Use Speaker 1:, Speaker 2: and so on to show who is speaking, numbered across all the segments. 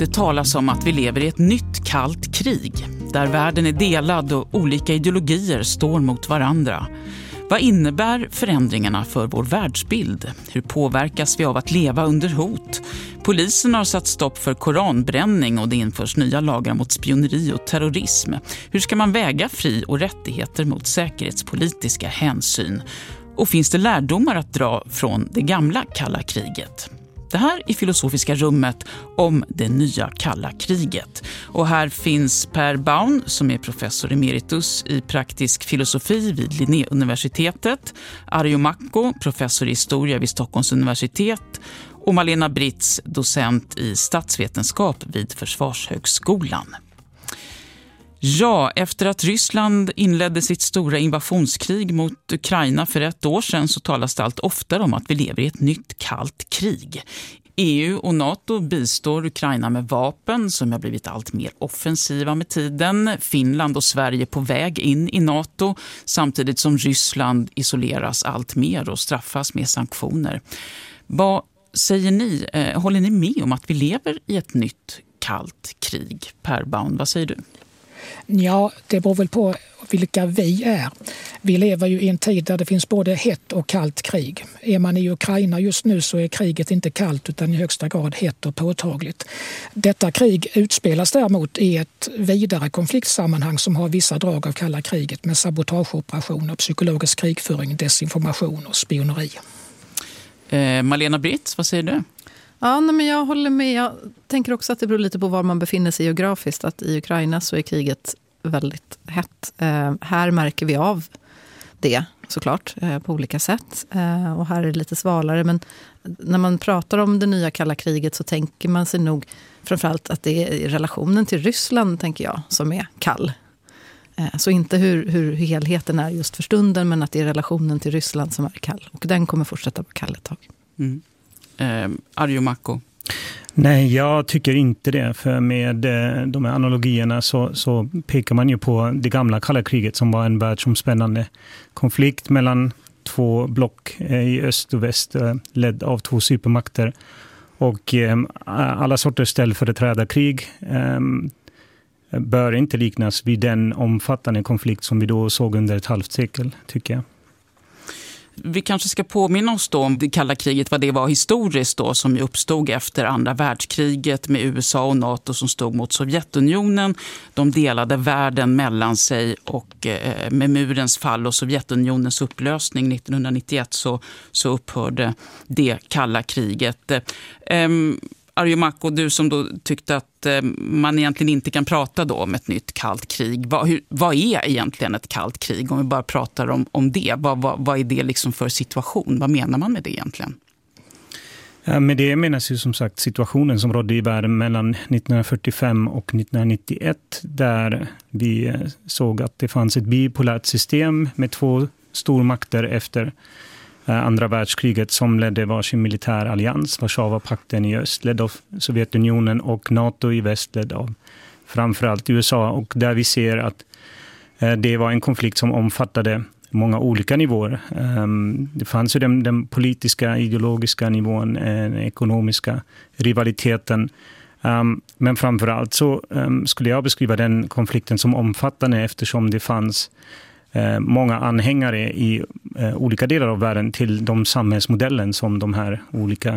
Speaker 1: Det talas om att vi lever i ett nytt kallt krig, där världen är delad och olika ideologier står mot varandra. Vad innebär förändringarna för vår världsbild? Hur påverkas vi av att leva under hot? Polisen har satt stopp för koranbränning och det införs nya lagar mot spioneri och terrorism. Hur ska man väga fri- och rättigheter mot säkerhetspolitiska hänsyn? Och finns det lärdomar att dra från det gamla kalla kriget? Det här är Filosofiska rummet om det nya kalla kriget. Och här finns Per Baun som är professor emeritus i praktisk filosofi vid Linnéuniversitetet, Arjo Makko, professor i historia vid Stockholms universitet och Malena Britz, docent i statsvetenskap vid Försvarshögskolan. Ja, efter att Ryssland inledde sitt stora invasionskrig mot Ukraina för 1 år sedan så talas det allt oftare om att vi lever i ett nytt kallt krig. EU och NATO bistår Ukraina med vapen som har blivit allt mer offensiva med tiden. Finland och Sverige på väg in i NATO samtidigt som Ryssland isoleras allt mer och straffas med sanktioner. Vad säger ni? Håller ni med om att vi lever i ett nytt kallt krig? Per Baun, vad säger du?
Speaker 2: Ja, det beror väl på vilka vi är. Vi lever ju i en tid där det finns både hett och kallt krig. Är man i Ukraina just nu så är kriget inte kallt utan i högsta grad hett och påtagligt. Detta krig utspelas däremot i ett vidare konfliktsammanhang som har vissa drag av kalla kriget med sabotageoperationer, psykologisk krigföring, desinformation och spioneri.
Speaker 1: Malena Britz, vad säger du?
Speaker 3: Ja, men jag håller med. Jag tänker också att det beror lite på var man befinner sig geografiskt. Att i Ukraina så är kriget väldigt hett. Här märker vi av det såklart på olika sätt. Och här är det lite svalare. Men när man pratar om det nya kalla kriget så tänker man sig nog framförallt att det är relationen till Ryssland, tänker jag, som är kall. Så inte hur helheten är just för stunden, men att det är relationen till Ryssland som är kall. Och den kommer fortsätta vara kall ett tag.
Speaker 1: Mm. Arjo Makko.
Speaker 4: Nej, jag tycker inte det. För med de här analogierna så pekar man ju på det gamla kalla kriget som var en världsomspännande konflikt mellan 2 block i öst och väst ledd av 2 supermakter. Och alla sorters ställföreträdarkrig bör inte liknas vid den omfattande konflikt som vi då såg under ett halvt sekel, tycker jag.
Speaker 1: Vi kanske ska påminna oss då om det kalla kriget, vad det var historiskt då, som uppstod efter andra världskriget med USA och NATO som stod mot Sovjetunionen. De delade världen mellan sig och med murens fall och Sovjetunionens upplösning 1991 så upphörde det kalla kriget. Arjo Makko, du som då tyckte att man egentligen inte kan prata då om ett nytt kallt krig. Vad är egentligen ett kallt krig? Om vi bara pratar om det. Vad är det liksom för situation? Vad menar man med det egentligen?
Speaker 4: Med det menas ju som sagt situationen som rådde i världen mellan 1945 och 1991. Där vi såg att det fanns ett bipolärt system med 2 stormakter efter andra världskriget som ledde varsin militär allians, Warszawapakten i öst ledd av Sovjetunionen och NATO i väst ledd av framförallt USA. Och där vi ser att det var en konflikt som omfattade många olika nivåer. Det fanns ju den politiska, ideologiska nivån, den ekonomiska rivaliteten. Men framförallt så skulle jag beskriva den konflikten som omfattande eftersom det fanns många anhängare i olika delar av världen till de samhällsmodellen som de här olika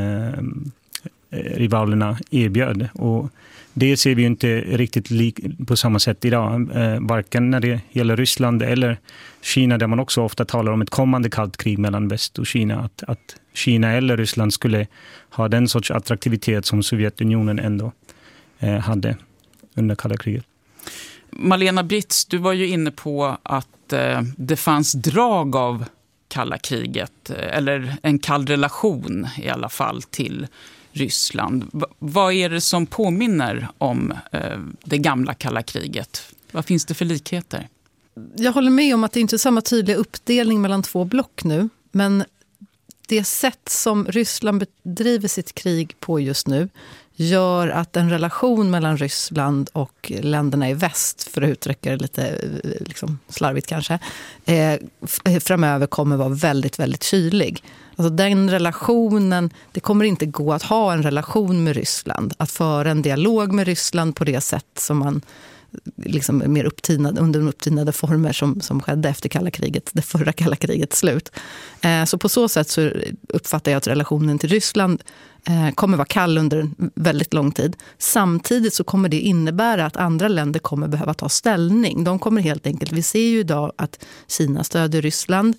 Speaker 4: rivalerna erbjöd. Och det ser vi ju inte riktigt på samma sätt idag. Varken när det gäller Ryssland eller Kina, där man också ofta talar om ett kommande kallt krig mellan väst och Kina. Att Kina eller Ryssland skulle ha den sorts attraktivitet som Sovjetunionen ändå hade under kalla kriget.
Speaker 1: Malena Britz, du var ju inne på att det fanns drag av kalla kriget, eller en kall relation i alla fall till Ryssland. Vad är det som påminner om det gamla kalla kriget? Vad finns det för likheter?
Speaker 3: Jag håller med om att det inte är samma tydliga uppdelning mellan 2 block nu, men det sätt som Ryssland bedriver sitt krig på just nu gör att en relation mellan Ryssland och länderna i väst, för att uttrycka det lite liksom slarvigt kanske, framöver kommer vara väldigt, väldigt kylig. Alltså den relationen, det kommer inte gå att ha en relation med Ryssland, att föra en dialog med Ryssland på det sätt som man liksom mer under upptinade former som skedde efter kalla kriget, det förra kalla krigets slut. Så på så sätt så uppfattar jag att relationen till Ryssland kommer vara kall under en väldigt lång tid. Samtidigt så kommer det innebära att andra länder kommer behöva ta ställning. De kommer helt enkelt, vi ser ju idag att Kina stödjer Ryssland.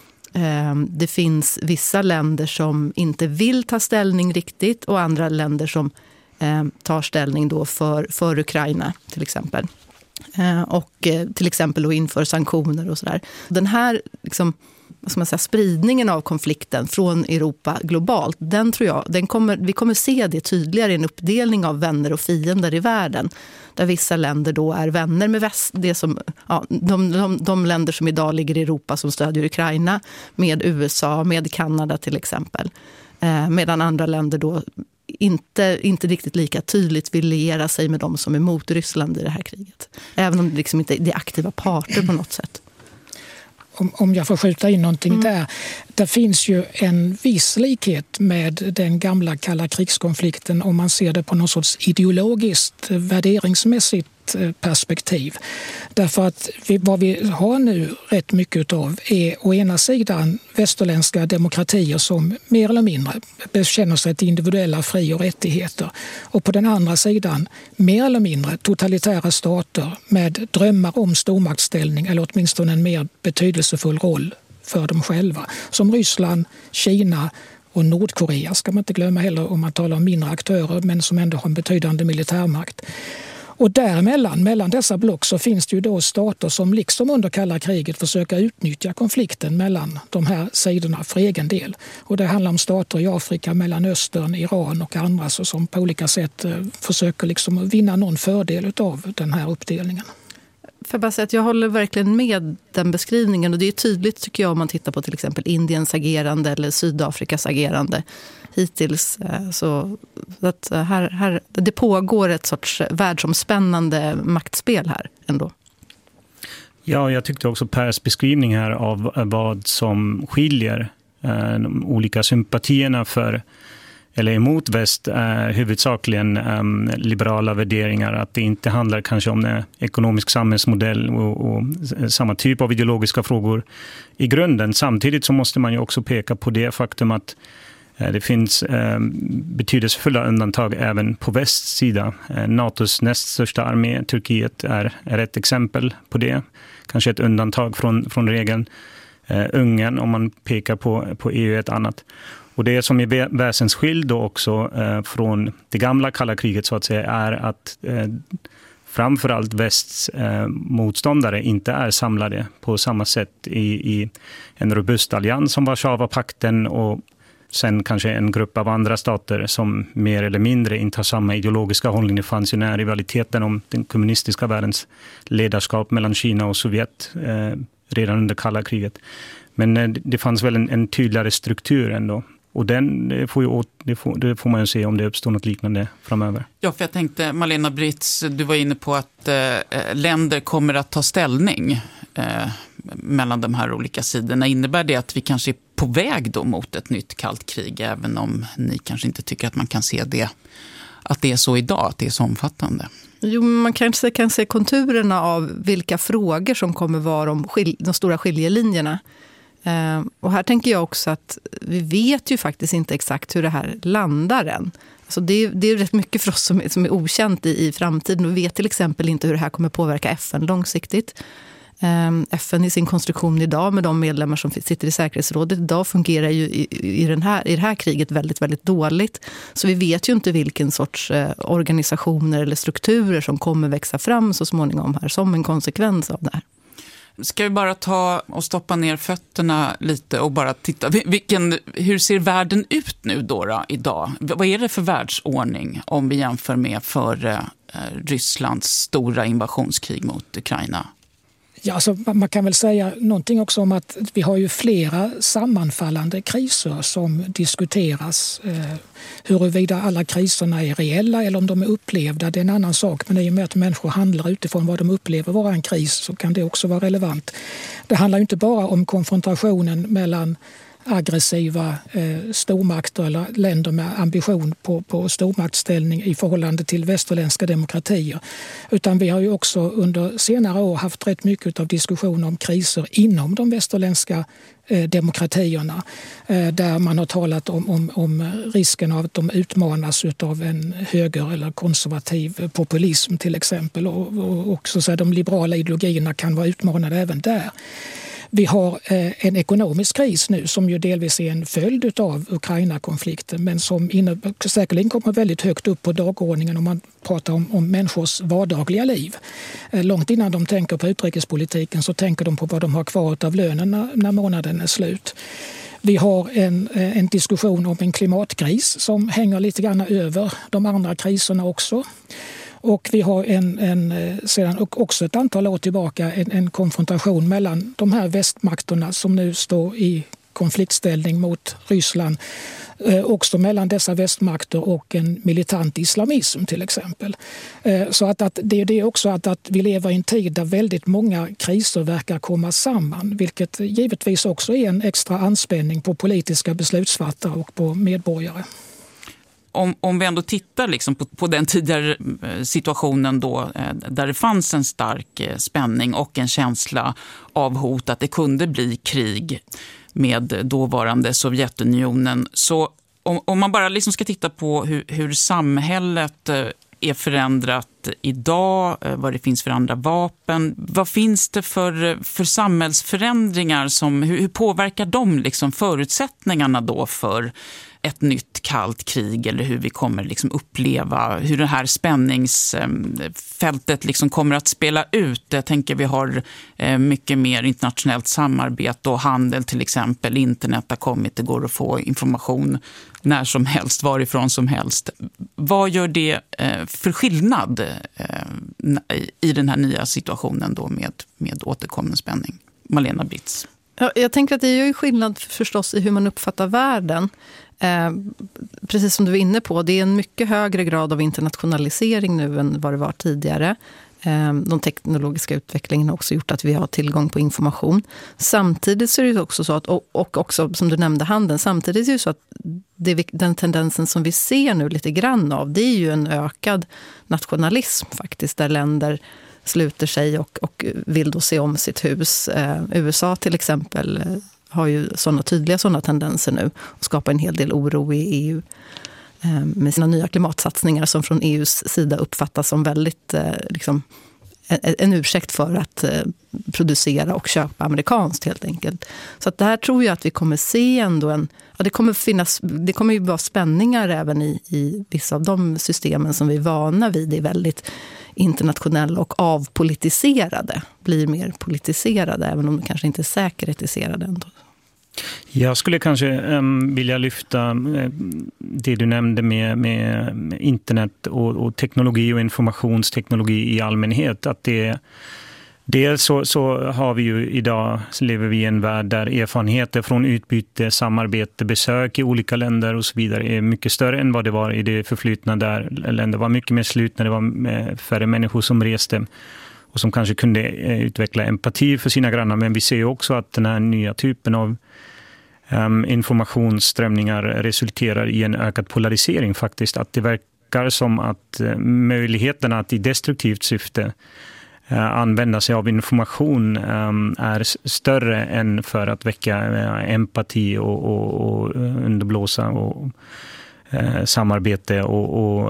Speaker 3: Det finns vissa länder som inte vill ta ställning riktigt och andra länder som tar ställning då för Ukraina till exempel. Och till exempel då inför sanktioner och sådär. Den här liksom, vad ska man säga, spridningen av konflikten från Europa globalt, den tror jag, vi kommer se det tydligare i en uppdelning av vänner och fiender i världen. Där vissa länder då är vänner med väst, det som, ja, de länder som idag ligger i Europa som stödjer Ukraina, med USA, med Kanada till exempel. Medan andra länder då inte riktigt lika tydligt vill liera sig med de som är emot Ryssland i det här kriget. Även om det liksom inte är aktiva parter på något sätt.
Speaker 2: Om jag får skjuta in någonting där. Det finns ju en viss likhet med den gamla kalla krigskonflikten om man ser det på något sorts ideologiskt, värderingsmässigt perspektiv. Därför att vad vi har nu rätt mycket av är å ena sidan västerländska demokratier som mer eller mindre bekänner sig till individuella fri- och rättigheter. Och på den andra sidan mer eller mindre totalitära stater med drömmar om stormaktsställning eller åtminstone en mer betydelsefull roll för dem själva. Som Ryssland, Kina och Nordkorea ska man inte glömma heller om man talar om mindre aktörer men som ändå har en betydande militärmakt. Och mellan dessa block så finns det ju då stater som liksom under kalla kriget försöker utnyttja konflikten mellan de här sidorna för egen del. Och det handlar om stater i Afrika, Mellanöstern, Iran och andra som på olika sätt försöker liksom vinna någon fördel av den här uppdelningen.
Speaker 3: För jag bara säga att jag håller verkligen med den beskrivningen och det är tydligt tycker jag om man tittar på till exempel Indiens agerande eller Sydafrikas agerande hittills. Så att här, det pågår ett sorts världsomspännande maktspel här ändå.
Speaker 4: Ja, jag tyckte också Pers beskrivning här av vad som skiljer de olika sympatierna för eller emot väst är huvudsakligen liberala värderingar. Att det inte handlar kanske om en ekonomisk samhällsmodell och samma typ av ideologiska frågor i grunden. Samtidigt så måste man ju också peka på det faktum att det finns betydelsefulla undantag även på västs sida. NATOs näst största armé, Turkiet, är ett exempel på det. Kanske ett undantag från regeln. Ungern, om man pekar på EU, är ett annat. Och det som är väsensskild då också från det gamla kalla kriget så att säga är att framförallt västs motståndare inte är samlade på samma sätt i en robust allians som Warszawapakten och sen kanske en grupp av andra stater som mer eller mindre inte har samma ideologiska hållning. Det fanns ju när rivaliteten om den kommunistiska världens ledarskap mellan Kina och Sovjet redan under kalla kriget. Men det fanns väl en tydligare struktur ändå. Och det får man ju se om det uppstår något liknande framöver.
Speaker 1: Ja, för jag tänkte, Malena Britz, du var inne på att länder kommer att ta ställning mellan de här olika sidorna. Innebär det att vi kanske är på väg då mot ett nytt kallt krig, även om ni kanske inte tycker att man kan se det, att det är så idag, att det är så omfattande?
Speaker 3: Jo, man kanske kan se konturerna av vilka frågor som kommer vara de stora skiljelinjerna. Och här tänker jag också att vi vet ju faktiskt inte exakt hur det här landar än. Alltså det är rätt mycket för oss som är okänt i framtiden. Vi vet till exempel inte hur det här kommer påverka FN långsiktigt. FN i sin konstruktion idag med de medlemmar som sitter i säkerhetsrådet idag fungerar ju i det här kriget väldigt, väldigt dåligt. Så vi vet ju inte vilken sorts organisationer eller strukturer som kommer växa fram så småningom här som en konsekvens av det här.
Speaker 1: Ska vi bara ta och stoppa ner fötterna lite och bara titta. Hur ser världen ut nu då idag? Vad är det för världsordning om vi jämför med före Rysslands stora invasionskrig mot Ukraina?
Speaker 2: Ja, alltså, man kan väl säga någonting också om att vi har ju flera sammanfallande kriser som diskuteras. Huruvida alla kriserna är reella eller om de är upplevda, det är en annan sak. Men i och med att människor handlar utifrån vad de upplever vara en kris så kan det också vara relevant. Det handlar ju inte bara om konfrontationen mellan aggressiva stormakter eller länder med ambition på stormaktsställning i förhållande till västerländska demokratier. Utan vi har ju också under senare år haft rätt mycket av diskussioner om kriser inom de västerländska demokratierna. Där man har talat om risken av att de utmanas av en höger- eller konservativ populism till exempel. Och också så att de liberala ideologierna kan vara utmanade även där. Vi har en ekonomisk kris nu som ju delvis är en följd av Ukraina-konflikten men som säkerligen kommer väldigt högt upp på dagordningen om man pratar om människors vardagliga liv. Långt innan de tänker på utrikespolitiken så tänker de på vad de har kvar av lönen när månaden är slut. Vi har en diskussion om en klimatkris som hänger lite grann över de andra kriserna också. Och vi har sedan också ett antal år tillbaka en konfrontation mellan de här västmakterna som nu står i konfliktställning mot Ryssland. Också mellan dessa västmakter och en militant islamism till exempel. Så att det är det också att vi lever i en tid där väldigt många kriser verkar komma samman. Vilket givetvis också är en extra anspänning på politiska beslutsfattare och på medborgare.
Speaker 1: Om vi ändå tittar liksom på den tidigare situationen då, där det fanns en stark spänning och en känsla av hot att det kunde bli krig med dåvarande Sovjetunionen. Så om man bara liksom ska titta på hur samhället är förändrat idag, vad det finns för andra vapen, vad finns det för samhällsförändringar hur påverkar de liksom förutsättningarna då för ett nytt kallt krig eller hur vi kommer liksom uppleva hur det här spänningsfältet liksom kommer att spela ut. Jag tänker vi har mycket mer internationellt samarbete och handel till exempel. Internet har kommit, det går att få information när som helst, varifrån som helst. Vad gör det för skillnad i den här nya situationen då med återkommande spänning? Malena Britz.
Speaker 3: Ja, jag tänker att det gör ju skillnad förstås i hur man uppfattar världen. Precis som du var inne på, det är en mycket högre grad av internationalisering nu än vad det var tidigare. De teknologiska utvecklingen har också gjort att vi har tillgång på information. Samtidigt så är det också så att, och också som du nämnde handeln, samtidigt är det så att den tendensen som vi ser nu lite grann av, det är ju en ökad nationalism faktiskt, där länder sluter sig och vill då se om sitt hus. USA till exempel har ju tydliga sådana tendenser nu och skapar en hel del oro i EU med sina nya klimatsatsningar som från EUs sida uppfattas som väldigt en ursäkt för att producera och köpa amerikanskt helt enkelt. Så att det här tror jag att vi kommer se ändå det kommer ju vara spänningar även i vissa av de systemen som vi är vana vid. Det är väldigt internationella och avpolitiserade, blir mer politiserade även om de kanske inte är säkerhetiserade ändå.
Speaker 4: Jag skulle kanske vilja lyfta det du nämnde med internet och teknologi och informationsteknologi i allmänhet. Att dels så har vi ju idag, så lever vi i en värld där erfarenheter från utbyte, samarbete, besök i olika länder och så vidare är mycket större än vad det var i det förflutna, där länder var mycket mer slutna, det var färre människor som reste och som kanske kunde utveckla empati för sina grannar. Men vi ser också att den här nya typen av informationsströmningar resulterar i en ökad polarisering faktiskt. Att det verkar som att möjligheterna att i destruktivt syfte använda sig av information är större än för att väcka empati och underblåsa och samarbete och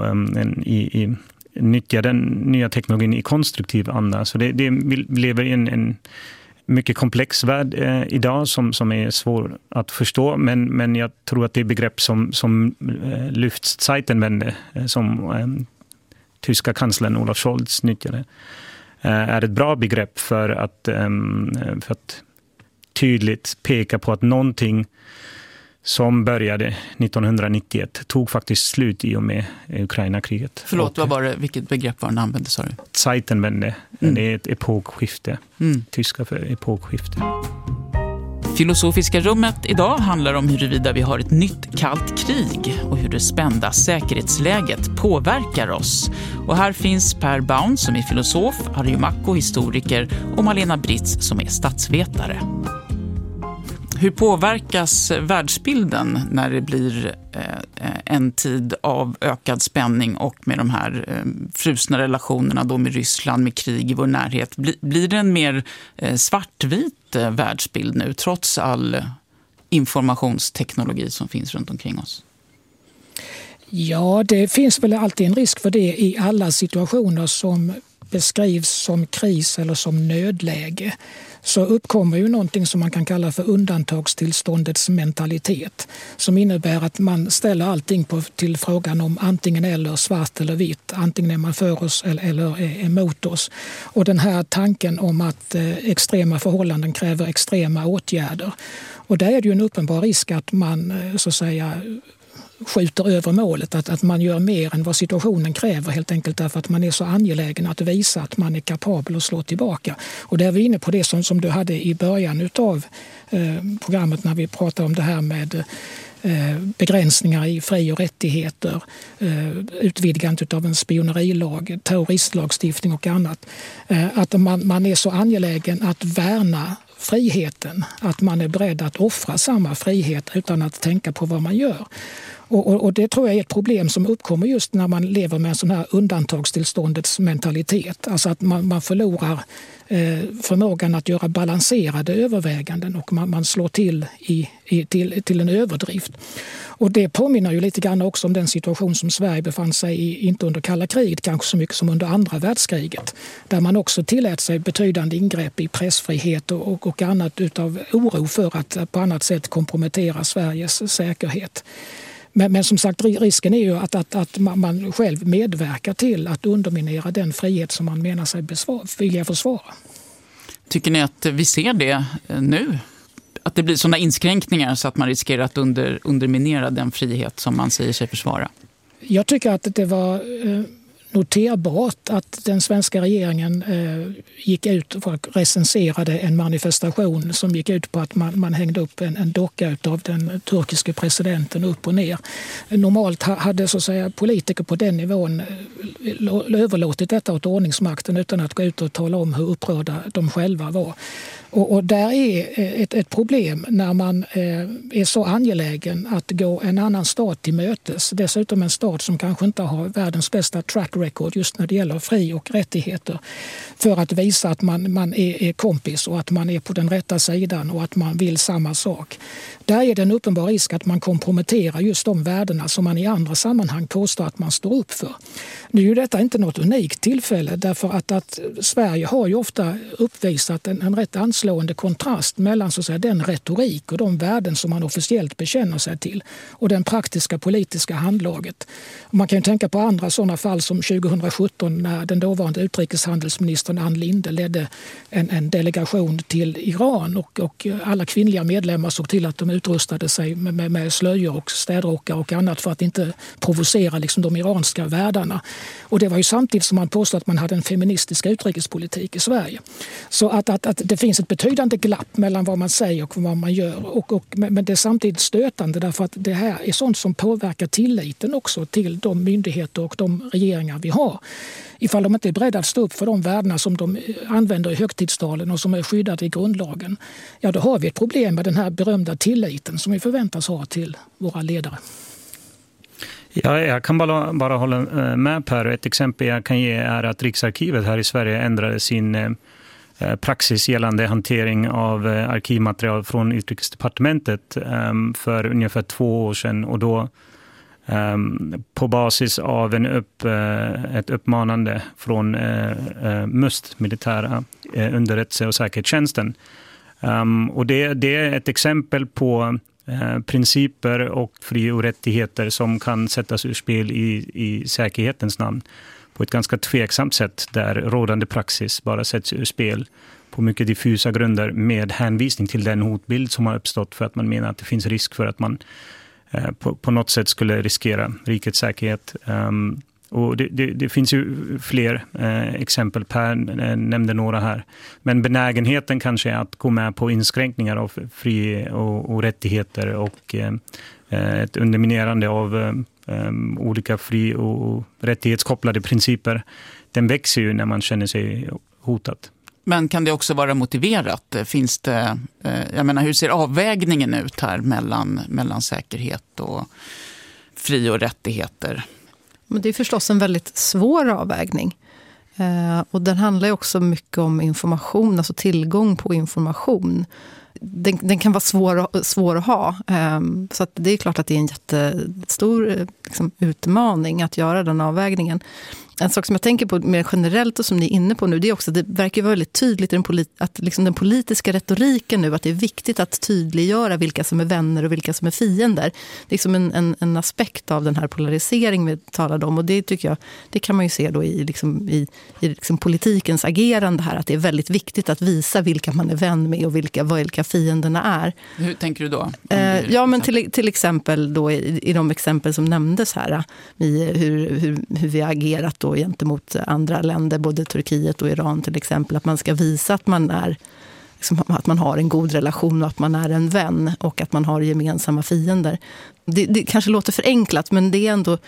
Speaker 4: nyttja den nya teknologin i konstruktiv anda. Så vi lever i en mycket komplex värld idag som är svår att förstå, men jag tror att det är begrepp som lyfts Zeitenwende, som tyska kanslern Olaf Scholz nyttjade, är ett bra begrepp för att tydligt peka på att någonting som började 1991 tog faktiskt slut i och med Ukraina-kriget.
Speaker 1: Förlåt, vilket begrepp var den använde, sa du?
Speaker 4: Zeitenwende. Det är ett epokskifte. Tyska för epokskifte.
Speaker 1: Filosofiska rummet idag handlar om huruvida vi har ett nytt kallt krig och hur det spända säkerhetsläget påverkar oss. Och här finns Per Baun som är filosof, Harry Macko historiker och Malena Britz som är statsvetare. Hur påverkas världsbilden när det blir en tid av ökad spänning och med de här frusna relationerna då med Ryssland, med krig i vår närhet? Blir det en mer svartvit världsbild nu trots all informationsteknologi som finns runt omkring oss?
Speaker 2: Ja, det finns väl alltid en risk för det i alla situationer som beskrivs som kris eller som nödläge. Så uppkommer ju någonting som man kan kalla för undantagstillståndets mentalitet, som innebär att man ställer allting till frågan om antingen eller, svart eller vitt, antingen är man för oss eller är emot oss. Och den här tanken om att extrema förhållanden kräver extrema åtgärder. Och där är det ju en uppenbar risk att man så att säga skjuter över målet, att man gör mer än vad situationen kräver, helt enkelt därför att man är så angelägen att visa att man är kapabel att slå tillbaka. Och där är vi inne på det som du hade i början av programmet när vi pratade om det här med begränsningar i fri- och rättigheter, utvidgandet av en spionerilag, terroristlagstiftning och annat. Att man är så angelägen att värna friheten, att man är beredd att offra samma frihet utan att tänka på vad man gör. Och det tror jag är ett problem som uppkommer just när man lever med en sån här undantagstillståndets mentalitet. Alltså att man förlorar förmågan att göra balanserade överväganden och man slår till en överdrift. Och det påminner ju lite grann också om den situation som Sverige befann sig i, inte under kalla kriget, kanske så mycket som under andra världskriget, där man också tillät sig betydande ingrepp i pressfrihet och annat utav oro för att på annat sätt kompromettera Sveriges säkerhet. Men som sagt, risken är ju att man själv medverkar till att underminera den frihet som man menar sig vilja försvara.
Speaker 1: Tycker ni att vi ser det nu? Att det blir sådana inskränkningar så att man riskerar att underminera den frihet som man säger sig försvara?
Speaker 2: Jag tycker att det var noterbart att den svenska regeringen gick ut och recenserade en manifestation som gick ut på att man hängde upp en docka av den turkiske presidenten upp och ner. Normalt hade så att säga politiker på den nivån överlåtit detta åt ordningsmakten utan att gå ut och tala om hur upprörda de själva var. Och där är ett problem när man är så angelägen att gå en annan stat till mötes. Dessutom en stat som kanske inte har världens bästa track record just när det gäller fri- och rättigheter. För att visa att man är kompis och att man är på den rätta sidan och att man vill samma sak. Där är det en uppenbar risk att man komprometterar just de värdena som man i andra sammanhang påstår att man står upp för. Nu är ju detta inte något unikt tillfälle därför att Sverige har ju ofta uppvisat en rätt anslående kontrast mellan så att säga, den retorik och de värden som man officiellt bekänner sig till och den praktiska politiska handlaget. Man kan ju tänka på andra sådana fall som 2017 när den dåvarande utrikeshandelsministern Ann Linde ledde en delegation till Iran och alla kvinnliga medlemmar såg till att de utrustade sig med slöjor och städrockar och annat för att inte provocera liksom, de iranska värdarna. Och det var ju samtidigt som man påstod att man hade en feministisk utrikespolitik i Sverige. Så att det finns ett betydande glapp mellan vad man säger och vad man gör. Men det är samtidigt stötande därför att det här är sånt som påverkar tilliten också till de myndigheter och de regeringar vi har. Ifall de inte är beredda att stå upp för de värdena som de använder i högtidstalen och som är skyddade i grundlagen, ja då har vi ett problem med den här berömda tilliten som vi förväntas ha till våra ledare.
Speaker 4: Ja, jag kan bara hålla med Per. Ett exempel jag kan ge är att Riksarkivet här i Sverige ändrade sin praxis gällande hantering av arkivmaterial från Utrikesdepartementet för ungefär 2 år sedan. Och då på basis av ett uppmanande från MUST, militära underrättelse- och säkerhetstjänsten. Och det är ett exempel på principer och fri- och rättigheter som kan sättas ur spel i säkerhetens namn på ett ganska tveksamt sätt där rådande praxis bara sätts ur spel på mycket diffusa grunder med hänvisning till den hotbild som har uppstått för att man menar att det finns risk för att man på något sätt skulle riskera rikets säkerhet. Och det finns ju fler exempel, Per nämnde några här. Men benägenheten kanske är att gå med på inskränkningar av fri och rättigheter och ett underminerande av olika fri- och rättighetskopplade principer. Den växer ju när man känner sig hotat.
Speaker 1: Men kan det också vara motiverat? Finns det, jag menar, hur ser avvägningen ut här mellan säkerhet och fri- och rättigheter?
Speaker 3: Men det är förstås en väldigt svår avvägning. Och den handlar ju också mycket om information, alltså tillgång på information. Den kan vara svår att ha. Så att det är klart att det är en jättestor utmaning att göra den avvägningen. En sak som jag tänker på mer generellt och som ni är inne på nu, det är också att det verkar vara väldigt tydligt att den politiska retoriken nu, att det är viktigt att tydliggöra vilka som är vänner och vilka som är fiender. Det är liksom en aspekt av den här polarisering vi talade om, och det tycker jag, det kan man ju se då i politikens agerande här, att det är väldigt viktigt att visa vilka man är vän med och vilka fienderna är.
Speaker 1: Hur tänker du då?
Speaker 3: Ja, men till exempel då i de exempel som nämndes här, hur vi har agerat då gentemot andra länder, både Turkiet och Iran till exempel, att man ska visa att man är att man har en god relation och att man är en vän och att man har gemensamma fiender. Det kanske låter förenklat, men det är ändå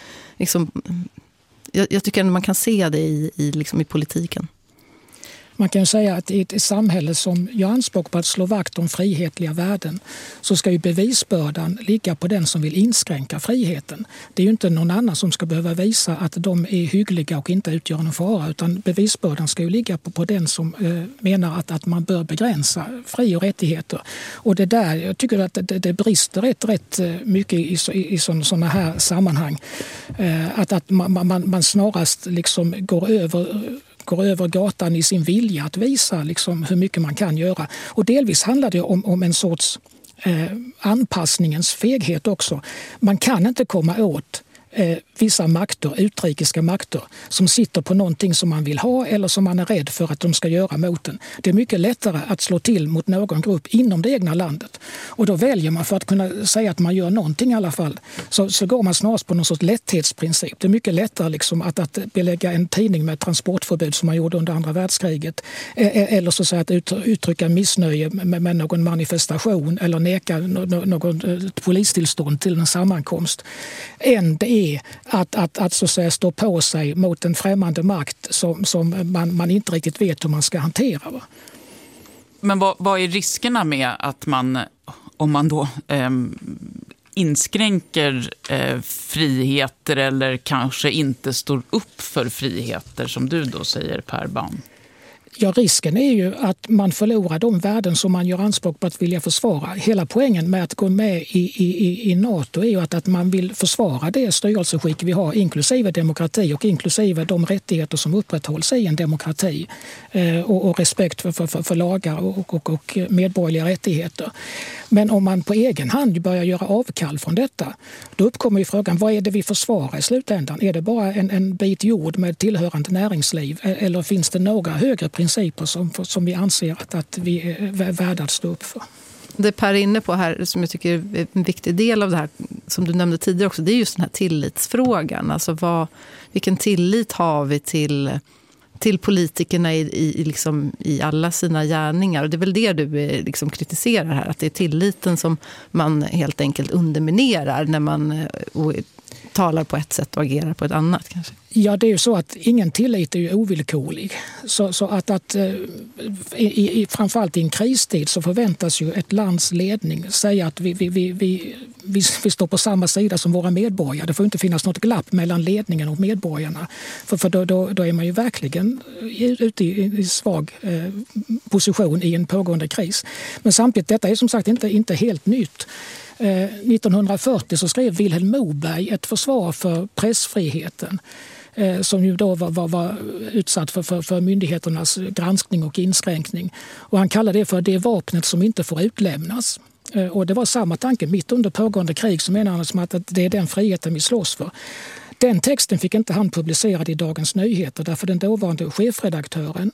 Speaker 3: jag tycker att man kan se det i politiken.
Speaker 2: Man kan säga att i ett samhälle som gör anspråk på att slå vakt om frihetliga värden, så ska ju bevisbördan ligga på den som vill inskränka friheten. Det är ju inte någon annan som ska behöva visa att de är hyggliga och inte utgör någon fara, utan bevisbördan ska ju ligga på den som menar att man bör begränsa fri- och rättigheter. Och det där, jag tycker att det brister rätt mycket i sådana här sammanhang. Att man snarast går över gatan i sin vilja att visa hur mycket man kan göra. Och delvis handlar det om en sorts anpassningens feghet också. Man kan inte komma åt vissa makter, utrikiska makter, som sitter på någonting som man vill ha eller som man är rädd för att de ska göra mot en. Det är mycket lättare att slå till mot någon grupp inom det egna landet. Och då väljer man, för att kunna säga att man gör någonting i alla fall, så går man snarast på någon sorts lätthetsprincip. Det är mycket lättare att belägga en tidning med transportförbud som man gjorde under andra världskriget, eller så att uttrycka missnöje med någon manifestation eller neka någon polistillstånd till en sammankomst, än det är att så att säga stå på sig mot en främmande makt som man inte riktigt vet hur man ska hantera. Va?
Speaker 1: Men vad är riskerna med att man, om man då inskränker friheter eller kanske inte står upp för friheter, som du då säger, Per Baun?
Speaker 2: Ja, risken är ju att man förlorar de värden som man gör anspråk på att vilja försvara. Hela poängen med att gå med i NATO är ju att man vill försvara det styrelseskick vi har, inklusive demokrati och inklusive de rättigheter som upprätthålls i en demokrati, och respekt för lagar och medborgerliga rättigheter. Men om man på egen hand börjar göra avkall från detta, då uppkommer ju frågan, vad är det vi försvarar i slutändan? Är det bara en bit jord med tillhörande näringsliv, eller finns det några högre principer som vi anser att vi är värda att stå upp för?
Speaker 3: Det Per är inne på här, som jag tycker är en viktig del av det här, som du nämnde tidigare också, det är just den här tillitsfrågan. Alltså vilken tillit har vi till politikerna i alla sina gärningar? Och det är väl det du kritiserar här, att det är tilliten som man helt enkelt underminerar när man talar på ett sätt och agerar på ett annat kanske. Ja, det är ju så att ingen tillit är ju ovillkorlig. Så att framförallt i en kristid så förväntas ju ett lands ledning säga att vi står på samma sida som våra medborgare. Det får inte finnas något glapp mellan ledningen och medborgarna. För då är man ju verkligen ute i svag position i en pågående kris. Men samtidigt, detta är som sagt inte helt nytt. 1940 så skrev Vilhelm Moberg ett försvar för pressfriheten, som ju då var utsatt för myndigheternas granskning och inskränkning. Och han kallade det för det vapnet som inte får utlämnas. Och det var samma tanke. Mitt under pågående krig så menar han att det är den friheten vi slåss för.
Speaker 2: Den texten fick inte han publicerad i Dagens Nyheter därför den dåvarande chefredaktören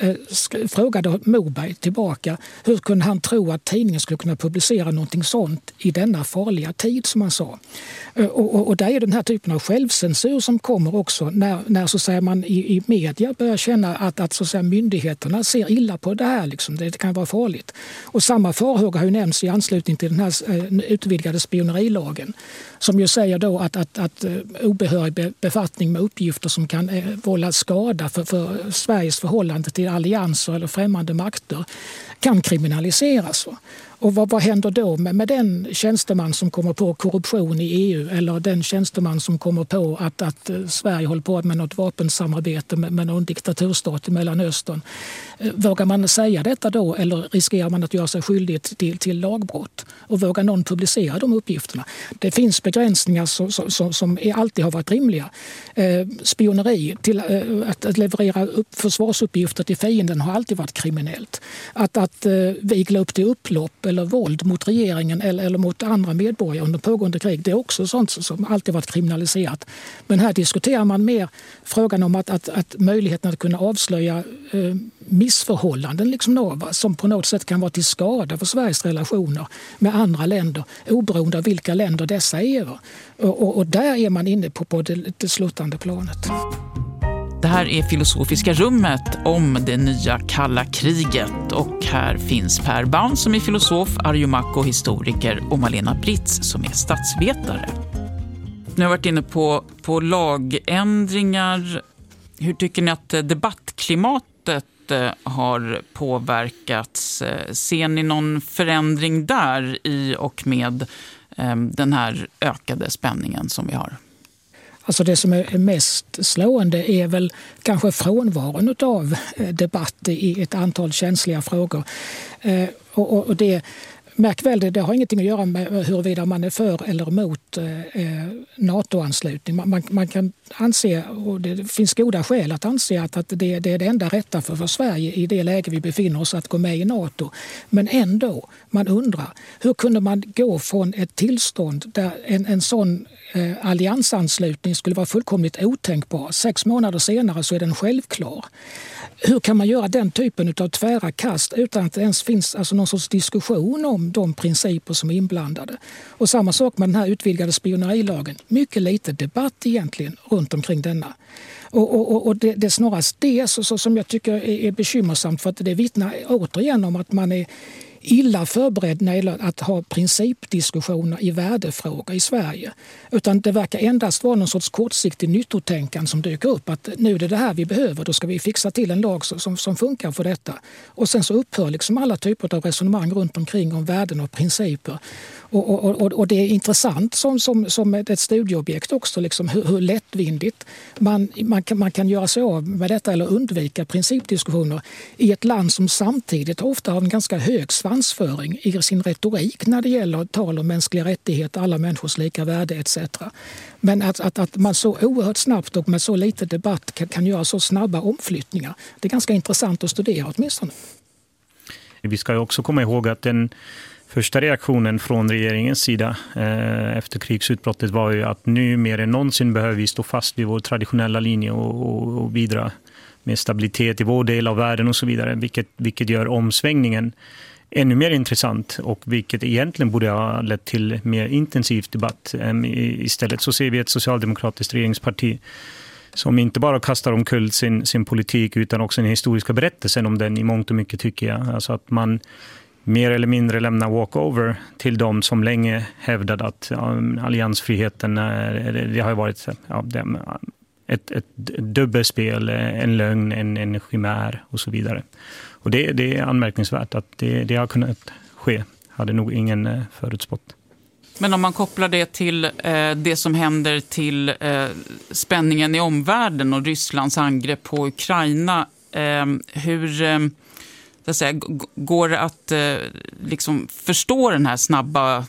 Speaker 2: frågade Moberg tillbaka hur kunde han tro att tidningen skulle kunna publicera någonting sånt i denna farliga tid, som han sa. Och där är den här typen av självcensur som kommer också när så säger man i media börjar känna att så säga, myndigheterna ser illa på det här. Liksom. Det kan vara farligt. Och samma farhåga har ju nämnts i anslutning till den här utvidgade spionerilagen som ju säger då att obehörig befattning med uppgifter som kan vålla skada för Sveriges förhållande till allianser eller främmande makter kan kriminaliseras. Och vad händer då med den tjänsteman som kommer på korruption i EU eller den tjänsteman som kommer på att Sverige håller på med något vapensamarbete med någon diktaturstat i Mellanöstern? Vågar man säga detta då eller riskerar man att göra sig skyldig till lagbrott? Och vågar någon publicera de uppgifterna? Det finns begränsningar som alltid har varit rimliga. Spioneri, till att leverera försvarsuppgifter till fienden har alltid varit kriminellt. Att vigla upp till upplopp eller våld mot regeringen eller mot andra medborgare under pågående krig, det är också sånt som alltid varit kriminaliserat. Men här diskuterar man mer frågan om att möjligheten att kunna avslöja missförhållanden liksom som på något sätt kan vara till skada för Sveriges relationer med andra länder, oberoende av vilka länder dessa är. Och där är man inne på det sluttande planet.
Speaker 1: Det här är Filosofiska rummet om det nya kalla kriget och här finns Per Baun som är filosof, Arjo Mako historiker och Malena Britz som är statsvetare. Nu har varit inne på lagändringar. Hur tycker ni att debattklimatet har påverkats? Ser ni någon förändring där i och med den här ökade spänningen som vi har?
Speaker 2: Alltså det som är mest slående är väl kanske frånvaron av debatt i ett antal känsliga frågor. Och det, märk väl, det har ingenting att göra med huruvida man är för eller emot NATO-anslutning. Man kan anse, och det finns goda skäl att anse att det är det enda rätta för Sverige i det läge vi befinner oss att gå med i NATO. Men ändå, man undrar, hur kunde man gå från ett tillstånd där en sån alliansanslutning skulle vara fullkomligt otänkbar. 6 månader senare så är den självklar. Hur kan man göra den typen av tvära kast utan att det ens finns alltså någon sorts diskussion om de principer som är inblandade? Och samma sak med den här utvidgade spionerilagen. Mycket lite debatt egentligen runt omkring denna. Och det är snarast det som jag tycker är bekymmersamt för att det vittnar återigen om att man är illa förberedd när det gäller att ha principdiskussioner i värdefrågor i Sverige. Utan det verkar endast vara någon sorts kortsiktig nyttotänkande som dyker upp. Att nu är det här vi behöver, då ska vi fixa till en lag som funkar för detta. Och sen så upphör liksom alla typer av resonemang runt omkring om värden och principer. Och det är intressant som ett studieobjekt också, liksom hur lättvindigt man kan göra sig av med detta eller undvika principdiskussioner i ett land som samtidigt ofta har en ganska hög svansföring i sin retorik när det gäller tal om mänskliga rättigheter, alla människors lika värde etc. Men att man så oerhört snabbt och med så lite debatt kan göra så snabba omflyttningar, det är ganska intressant att studera åtminstone.
Speaker 4: Vi ska ju också komma ihåg att den första reaktionen från regeringens sida efter krigsutbrottet var ju att nu mer än någonsin behöver vi stå fast vid vår traditionella linje och bidra med stabilitet i vår del av världen och så vidare, vilket gör omsvängningen ännu mer intressant och vilket egentligen borde ha lett till mer intensiv debatt. Istället så ser vi ett socialdemokratiskt regeringsparti som inte bara kastar omkull sin politik utan också den historiska berättelsen om den i mångt och mycket, tycker jag. Alltså att man mer eller mindre lämnar walkover till de som länge hävdade att alliansfriheten det har varit ett dubbelspel, en lögn, en chimär och så vidare. Och det är anmärkningsvärt att det har kunnat ske. Hade nog ingen förutspått.
Speaker 1: Men om man kopplar det till det som händer till spänningen i omvärlden och Rysslands angrepp på Ukraina, hur går det att liksom förstå den här snabba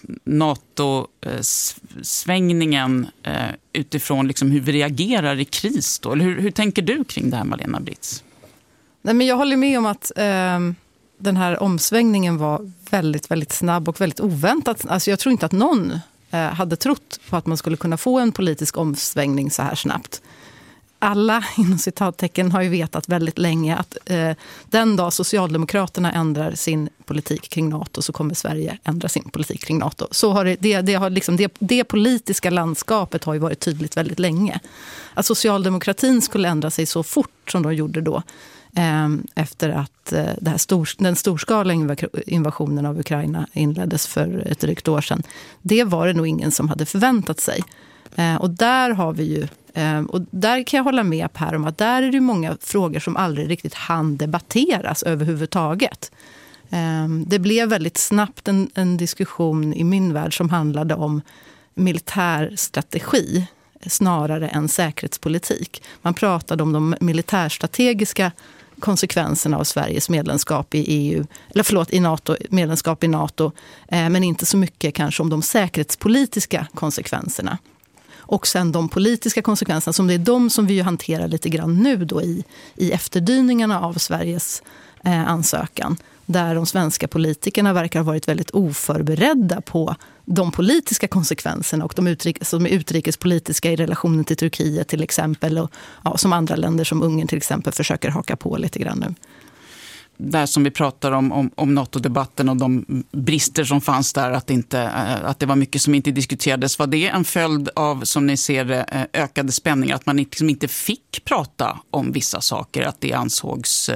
Speaker 1: NATO-svängningen utifrån liksom hur vi reagerar i kris då? Eller hur tänker du kring det här, Malena Britz?
Speaker 3: Nej, men jag håller med om att den här omsvängningen var väldigt, väldigt snabb och väldigt oväntat. Alltså jag tror inte att någon hade trott på att man skulle kunna få en politisk omsvängning så här snabbt. Alla inom citattecken har ju vetat väldigt länge att den dag Socialdemokraterna ändrar sin politik kring NATO så kommer Sverige ändra sin politik kring NATO. Så har det politiska landskapet har ju varit tydligt väldigt länge. Att socialdemokratin skulle ändra sig så fort som de gjorde då efter att den storskaliga invasionen av Ukraina inleddes för ett drygt år sedan. Det var det nog ingen som hade förväntat sig. Och där har vi ju, och där kan jag hålla med Per om att där är det många frågor som aldrig riktigt hann debatteras överhuvudtaget. Det blev väldigt snabbt en diskussion i min värld som handlade om militärstrategi snarare än säkerhetspolitik. Man pratade om de militärstrategiska konsekvenserna av Sveriges medlemskap i EU, i NATO, medlemskap i NATO, men inte så mycket kanske om de säkerhetspolitiska konsekvenserna. Och sen de politiska konsekvenserna, som det är de som vi ju hanterar lite grann nu då i efterdyningarna av Sveriges ansökan. Där de svenska politikerna verkar ha varit väldigt oförberedda på de politiska konsekvenserna och de utrikespolitiska i relationen till Turkiet till exempel. Och som andra länder som Ungern till exempel försöker haka på lite grann nu.
Speaker 1: Där som vi pratar om NATO-debatten och de brister som fanns där, att det var mycket som inte diskuterades. Var det en följd av, som ni ser det, ökade spänningar? Att man liksom inte fick prata om vissa saker, att det ansågs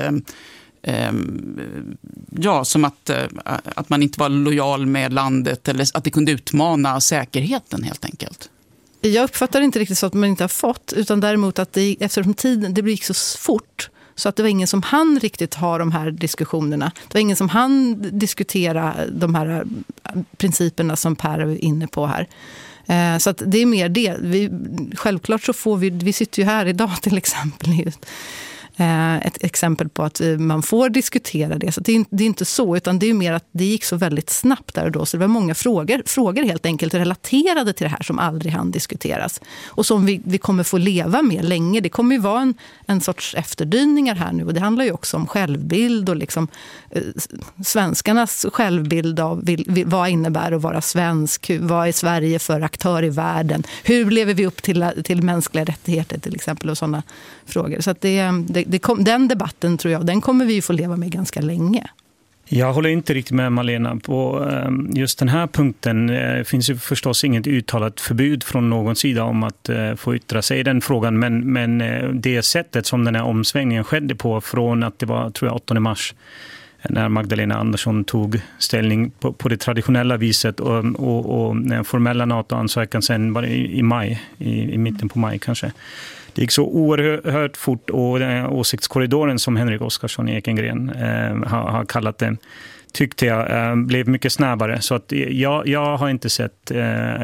Speaker 1: som att man inte var lojal med landet eller att det kunde utmana säkerheten helt enkelt?
Speaker 3: Jag uppfattar inte riktigt så att man inte har fått, utan däremot att eftersom tiden det gick så fort så att det var ingen som hann riktigt ha de här diskussionerna. Det var ingen som hann diskutera de här principerna som Per är inne på här. Så att det är mer det. Självklart så får vi sitter ju här idag till exempel ett exempel på att man får diskutera det. Så det är inte så, utan det är mer att det gick så väldigt snabbt där och då. Så det var många frågor helt enkelt relaterade till det här som aldrig hann diskuteras. Och som vi kommer få leva med länge. Det kommer ju vara en sorts efterdyningar här nu. Och det handlar ju också om självbild och liksom svenskarnas självbild av vad innebär att vara svensk. Vad är Sverige för aktör i världen? Hur lever vi upp till mänskliga rättigheter till exempel och sådana frågor. Så att den debatten tror jag, den kommer vi ju få leva med ganska länge.
Speaker 4: Jag håller inte riktigt med Malena på just den här punkten. Det finns ju förstås inget uttalat förbud från någon sida om att få yttra sig i den frågan. Men det sättet som den här omsvängningen skedde på från att det var, tror jag, 8 mars när Magdalena Andersson tog ställning på det traditionella viset och den formella NATO-ansökan sen var det i maj, i mitten på maj kanske. Det gick så oerhört fort och åsiktskorridoren som Henrik Oskarsson i Ekengren har kallat det, tyckte jag blev mycket snabbare. Så att jag har inte sett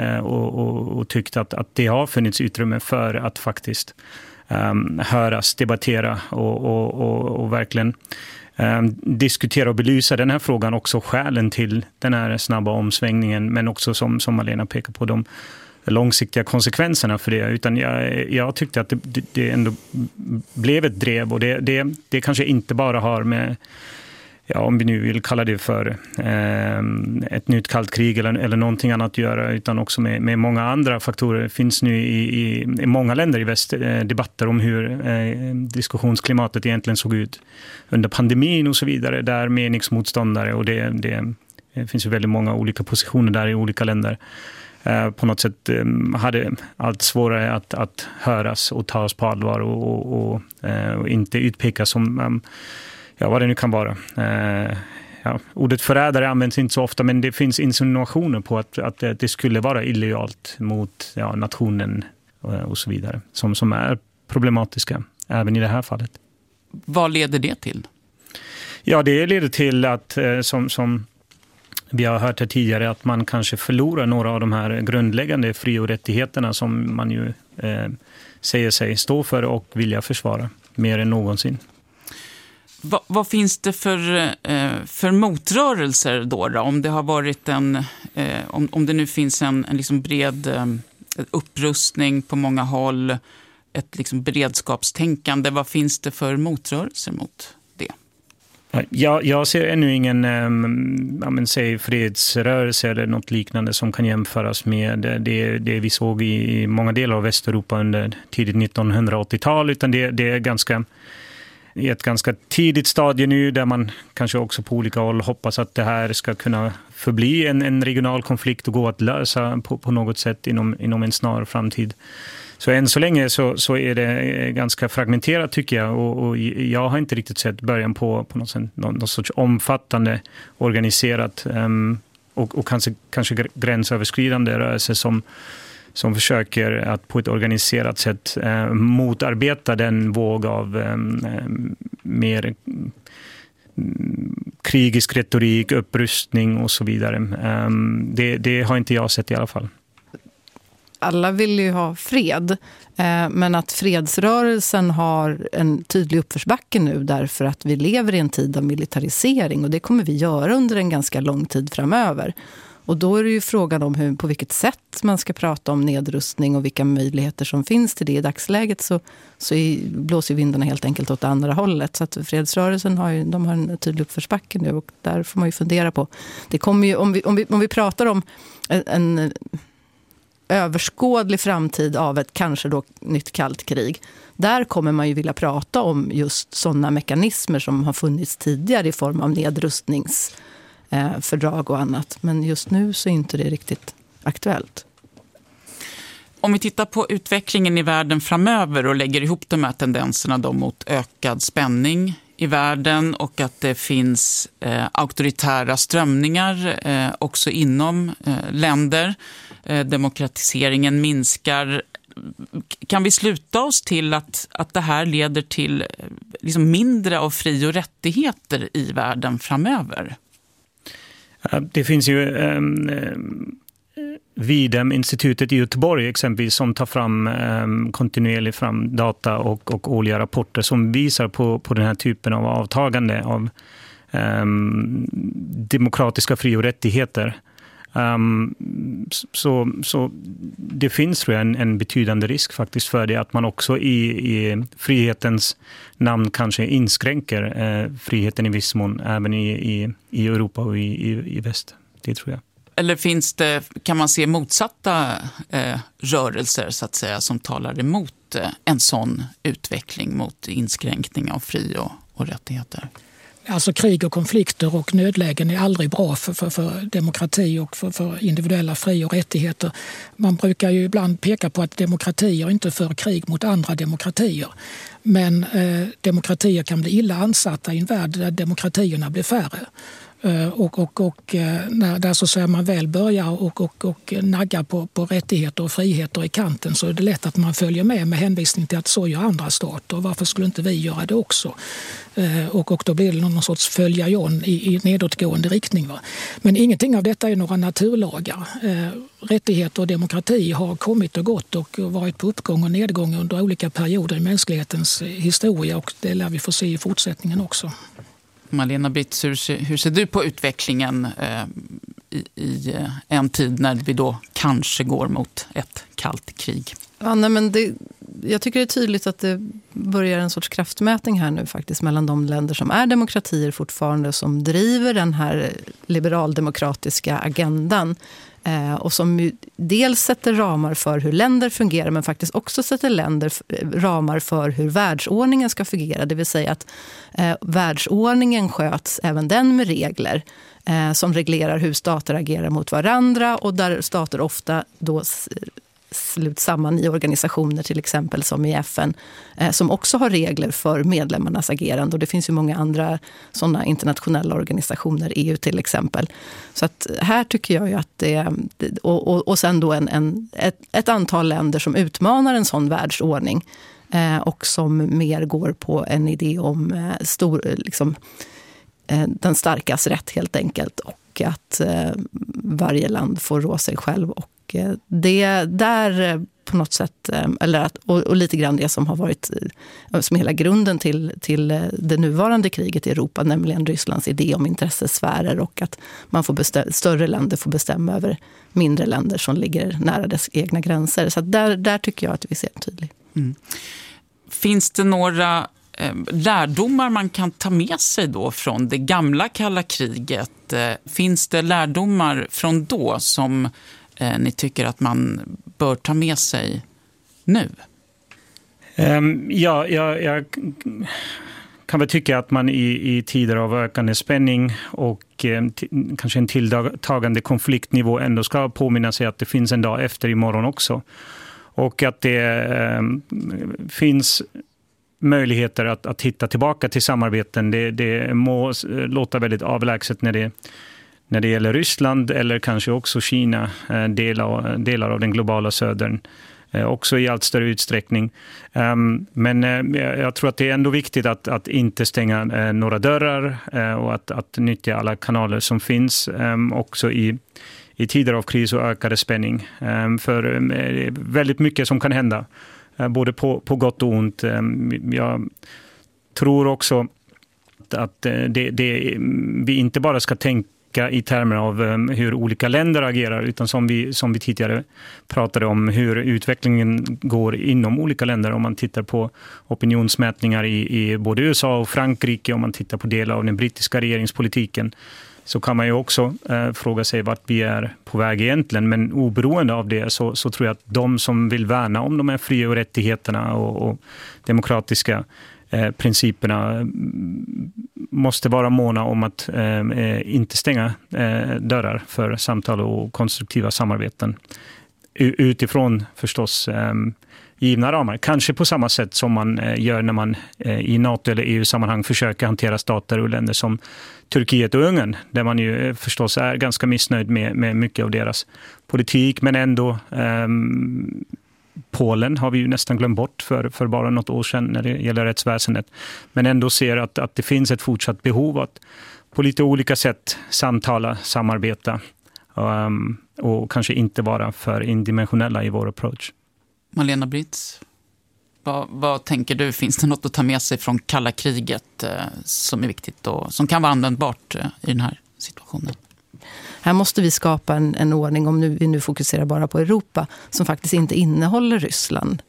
Speaker 4: och tyckt att det har funnits utrymme för att faktiskt höras, debattera och verkligen diskutera och belysa den här frågan, också skälen till den här snabba omsvängningen, men också som Malena pekar på de långsiktiga konsekvenserna för det. Utan jag tyckte att det ändå blev ett drev, och det kanske inte bara har med, om vi nu vill kalla det för ett nytt kallt krig eller någonting annat att göra, utan också med många andra faktorer. Det finns nu i många länder i väst debatter om hur diskussionsklimatet egentligen såg ut under pandemin och så vidare, där meningsmotståndare, och det finns ju väldigt många olika positioner där i olika länder, på något sätt hade allt svårare att höras och tas på allvar och inte utpekas som vad det nu kan vara. Ordet förrädare används inte så ofta, men det finns insinuationer på att det skulle vara illojalt mot nationen och så vidare, som är problematiska även i det här fallet.
Speaker 1: Vad leder det till?
Speaker 4: Ja, det leder till att som vi har hört här tidigare, att man kanske förlorar några av de här grundläggande fri- och rättigheterna som man ju säger sig stå för och vilja försvara mer än någonsin.
Speaker 1: Vad finns det för motrörelser då? Om det har varit om det nu finns en liksom bred upprustning på många håll, ett liksom beredskapstänkande, vad finns det för motrörelser mot det?
Speaker 4: Jag ser ännu ingen fredsrörelse eller något liknande som kan jämföras med det vi såg i många delar av Västeuropa under tidigt 1980-tal, utan det är i ett ganska tidigt stadie nu, där man kanske också på olika håll hoppas att det här ska kunna förbli en regional konflikt och gå att lösa på något sätt inom en snar framtid. Så än så länge så är det ganska fragmenterat, tycker jag, och jag har inte riktigt sett början på någon sorts omfattande organiserat och kanske gränsöverskridande rörelse som försöker att på ett organiserat sätt motarbeta den våg av mer krigisk retorik, upprustning och så vidare. Det har inte jag sett i alla fall.
Speaker 3: Alla vill ju ha fred, men att fredsrörelsen har en tydlig uppförsbacke nu därför att vi lever i en tid av militarisering, och det kommer vi göra under en ganska lång tid framöver. Och då är det ju frågan om på vilket sätt man ska prata om nedrustning och vilka möjligheter som finns till det. I dagsläget så blåser vindarna helt enkelt åt andra hållet. Så att fredsrörelsen har en tydlig uppförsbacke nu, och där får man ju fundera på. Det kommer ju, om vi pratar om en överskådlig framtid av ett kanske då nytt kallt krig, där kommer man ju vilja prata om just sådana mekanismer som har funnits tidigare i form av nedrustningsfördrag och annat. Men just nu så är inte det riktigt aktuellt.
Speaker 1: Om vi tittar på utvecklingen i världen framöver och lägger ihop de här tendenserna då mot ökad spänning i världen och att det finns auktoritära strömningar också inom länder. Demokratiseringen minskar. Kan vi sluta oss till att det här leder till liksom mindre av fri- och rättigheter i världen framöver?
Speaker 4: Det finns ju Videm-institutet i Göteborg exempelvis som tar fram kontinuerligt fram data och årliga rapporter som visar på den här typen av avtagande av demokratiska fri- och rättigheter. Så det finns, tror jag, en betydande risk faktiskt för det, att man också i frihetens namn kanske inskränker friheten i viss mån även i Europa och i väst. Det tror jag.
Speaker 1: Eller kan man se motsatta rörelser så att säga som talar emot en sån utveckling mot inskränkning av fri- och rättigheter?
Speaker 2: Alltså krig och konflikter och nödlägen är aldrig bra för demokrati och för individuella fri- och rättigheter. Man brukar ju ibland peka på att demokratier inte för krig mot andra demokratier. Men demokratier kan bli illa ansatta i en värld där demokratierna blir färre. Och när så säger man väl börjar och naggar på rättigheter och friheter i kanten, så är det lätt att man följer med hänvisning till att så gör andra stater. Varför skulle inte vi göra det också? Och då blir det någon sorts följa John i nedåtgående riktning. Va? Men ingenting av detta är några naturlagar. Rättigheter och demokrati har kommit och gått och varit på uppgång och nedgång under olika perioder i mänsklighetens historia, och det lär vi få se i fortsättningen också.
Speaker 1: Malena Britz, hur ser du på utvecklingen i en tid när vi då kanske går mot ett kallt krig?
Speaker 3: Ja, men jag tycker det är tydligt att det börjar en sorts kraftmätning här nu faktiskt mellan de länder som är demokratier fortfarande, som driver den här liberaldemokratiska agendan och som dels sätter ramar för hur länder fungerar, men faktiskt också sätter ramar för hur världsordningen ska fungera. Det vill säga att världsordningen sköts även den med regler som reglerar hur stater agerar mot varandra, och där stater ofta då slut samman i organisationer, till exempel som i FN, som också har regler för medlemmarnas agerande. Och det finns ju många andra sådana internationella organisationer, EU till exempel. Så att här tycker jag ju att det och sen då ett antal länder som utmanar en sån världsordning och som mer går på en idé om den starkas rätt helt enkelt, och att varje land får rå sig själv. Och det där på något sätt, och lite grann det som har varit som hela grunden till det nuvarande kriget i Europa, nämligen Rysslands idé om intressesfärer, och att man får större länder får bestämma över mindre länder som ligger nära dess egna gränser. Så där tycker jag att vi ser tydligt.
Speaker 1: Mm. Finns det några lärdomar man kan ta med sig då från det gamla kalla kriget? Finns det lärdomar från då som ni tycker att man bör ta med sig nu?
Speaker 4: Jag kan väl tycka att man i tider av ökande spänning och kanske en tilltagande konfliktnivå ändå ska påminna sig att det finns en dag efter imorgon också. Och att det finns möjligheter att hitta tillbaka till samarbeten. Det må låta väldigt avlägset när det gäller Ryssland eller kanske också Kina, delar av den globala södern. Också i allt större utsträckning. Men jag tror att det är ändå viktigt att inte stänga några dörrar och att nyttja alla kanaler som finns också i tider av kris och ökade spänning. För det är väldigt mycket som kan hända, både på gott och ont. Jag tror också att vi inte bara ska tänka i termer av hur olika länder agerar, utan som vi tidigare pratade om hur utvecklingen går inom olika länder. Om man tittar på opinionsmätningar i både USA och Frankrike, om man tittar på delar av den brittiska regeringspolitiken, så kan man ju också fråga sig vart vi är på väg egentligen. Men oberoende av det så tror jag att de som vill värna om de här fri- och rättigheterna och demokratiska principerna måste vara måna om att inte stänga dörrar för samtal och konstruktiva samarbeten utifrån förstås givna ramar. Kanske på samma sätt som man gör när man i NATO eller EU-sammanhang försöker hantera stater och länder som Turkiet och Ungern, där man ju förstås är ganska missnöjd med mycket av deras politik, men ändå Polen har vi ju nästan glömt bort för bara något år sedan när det gäller rättsväsendet. Men ändå ser att det finns ett fortsatt behov att på lite olika sätt samarbeta och kanske inte vara för indimensionella i vår approach.
Speaker 1: Malena Britz, vad tänker du? Finns det något att ta med sig från kalla kriget som är viktigt och som kan vara användbart i den här situationen?
Speaker 3: Här måste vi skapa en ordning, om vi nu fokuserar bara på Europa, som faktiskt inte innehåller Ryssland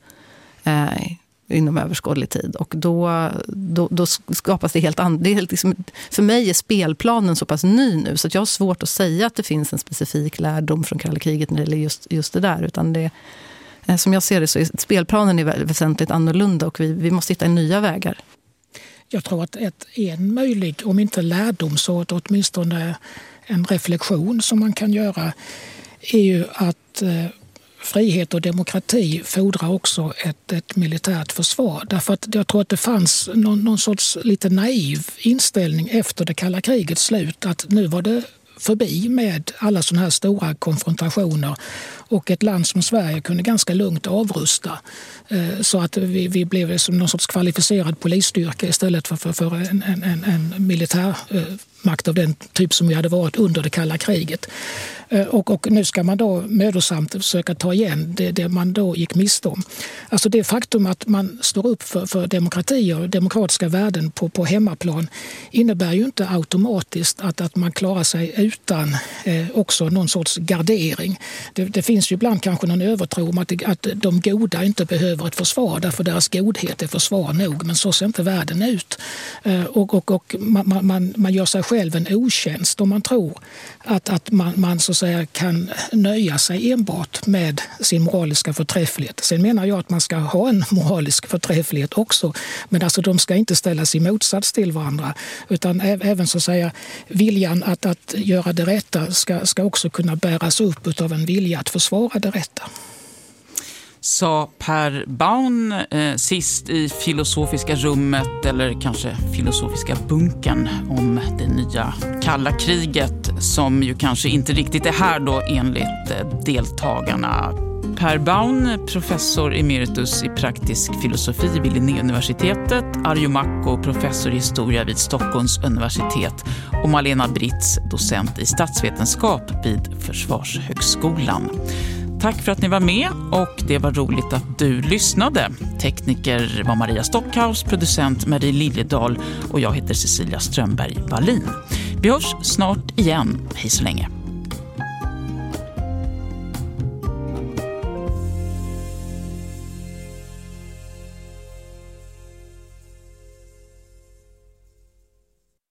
Speaker 3: inom överskådlig tid. Och då skapas det helt annat. Liksom, för mig är spelplanen så pass ny nu så att jag har svårt att säga att det finns en specifik lärdom från kalla kriget när det gäller just det där. Utan det, som jag ser det så är spelplanen är väsentligt annorlunda och vi måste hitta nya vägar.
Speaker 2: Jag tror att en möjlig, om inte lärdom så åtminstone en reflektion som man kan göra är ju att frihet och demokrati fordrar också ett militärt försvar. Därför att jag tror att det fanns någon sorts lite naiv inställning efter det kalla krigets slut att nu var det förbi med alla sådana här stora konfrontationer och ett land som Sverige kunde ganska lugnt avrusta så att vi blev som någon sorts kvalificerad polisstyrka istället för en militär makt av den typ som vi hade varit under det kalla kriget. Och nu ska man då mödosamt försöka ta igen det man då gick miste om. Alltså det faktum att man står upp för demokrati och demokratiska värden på hemmaplan innebär ju inte automatiskt att man klarar sig utan också någon sorts gardering. Det finns ju ibland kanske någon övertro om att de goda inte behöver ett försvar därför deras godhet är försvar nog, men så ser inte världen ut. Och man gör sig själv en otjänst om man tror att man så att säga kan nöja sig enbart med sin moraliska förträfflighet. Sen menar jag att man ska ha en moralisk förträfflighet också, men alltså de ska inte ställas i motsats till varandra, utan även så att säga viljan att göra det rätta ska också kunna bäras upp av en vilja att försvara det rätta.
Speaker 1: Sa Per Baun sist i filosofiska rummet, eller kanske filosofiska bunkern, om det nya kalla kriget som ju kanske inte riktigt är här då enligt deltagarna. Per Baun, professor emeritus i praktisk filosofi vid Linnéuniversitetet, Arjo Makko, professor i historia vid Stockholms universitet och Malena Britz, docent i statsvetenskap vid Försvarshögskolan. Tack för att ni var med och det var roligt att du lyssnade. Tekniker var Maria Stockhaus, producent Marie Liljedahl och jag heter Cecilia Strömberg Wallin. Vi hörs snart igen. Hej så länge.